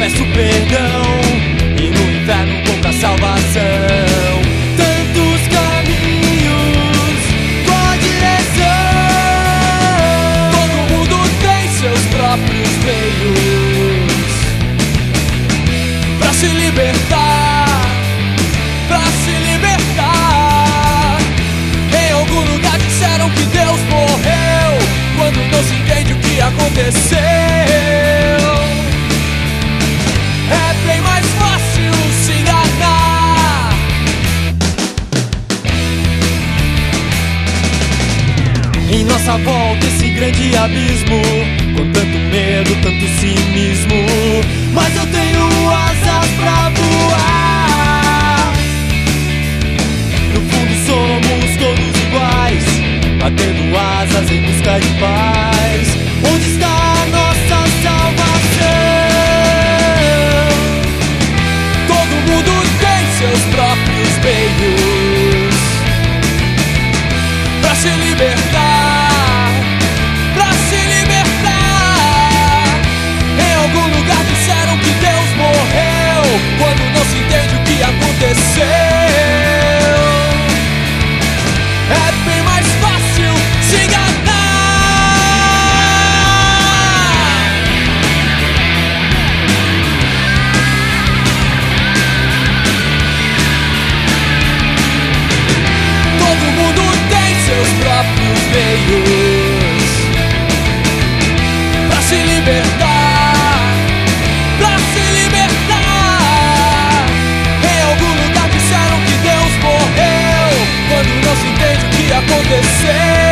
peço perdão e no inferno compra salvação. Tantos caminhos com a direção. Todo mundo tem seus próprios meios pra se libertar, pra se libertar. Em algum lugar disseram que Deus morreu quando não se entende o que aconteceu. É bem mais fácil se enganar. Em nossa volta esse grande abismo, com tanto medo, tanto cinismo. Mas eu tenho asas pra voar. No fundo somos todos iguais, batendo asas em busca de paz. Onde está a nossa salvação? Todo mundo tem seus próprios meios pra se libertar, pra se libertar. Em algum lugar disseram que Deus morreu quando não se entende o que aconteceu. É bem mais fácil se enganar. Todo mundo tem seus próprios meios pra se libertar, pra se libertar. Em algum lugar disseram que Deus morreu quando não se entende o que aconteceu.